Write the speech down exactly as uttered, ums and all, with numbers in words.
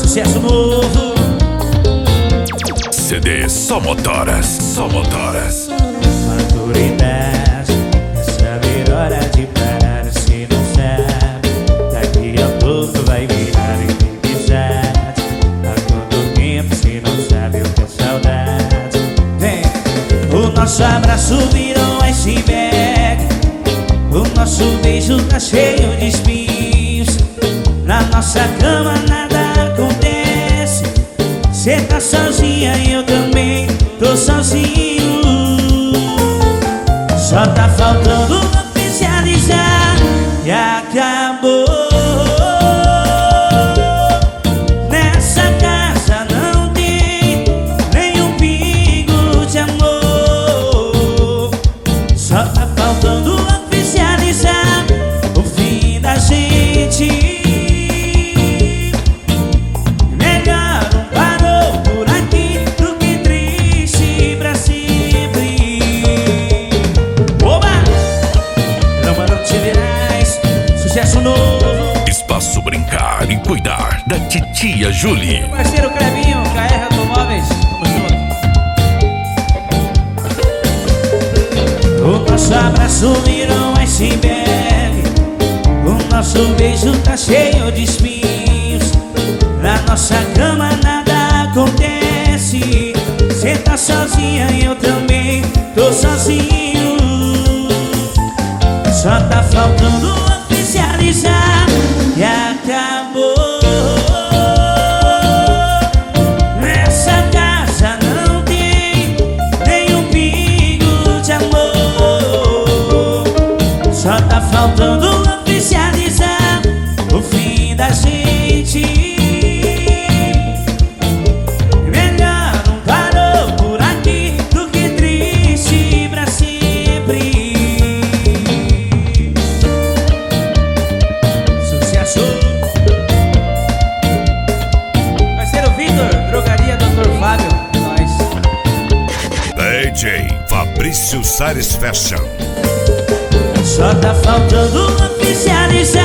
sucesso novo. C D Só Motoras, Só Motoras. Maturidade é saber hora de parar. Se não sabe, daqui a pouco vai virar inimizade. Há quanto tempo se não sabe o que é saudade? Vem! O nosso abraço virou iceberg. O nosso beijo tá cheio de espinhos. Na nossa cama nada acontece. Cê tá sozinha e eu também tô sozinho. Só tá faltando oficializar e acabou. Nessa casa não tem nenhum pingo de amor. Só tá faltando oficializar o fim da gente. Espaço Brincar e Cuidar, da titia Julie. Parceiro Clebinho, K R Automóveis, tamo junto. O nosso abraço virou um iceberg. O nosso beijo tá cheio de espinhos. Na nossa cama nada acontece. Cê tá sozinha e eu também tô sozinho. Só tá faltando oficializar e acabou. Nessa casa não tem nenhum pingo de amor. Só tá faltando oficializar o fim da gente. Melhor não parou por aqui do que triste pra sempre. D J Fabrício Sares Fashion. Só tá faltando oficializar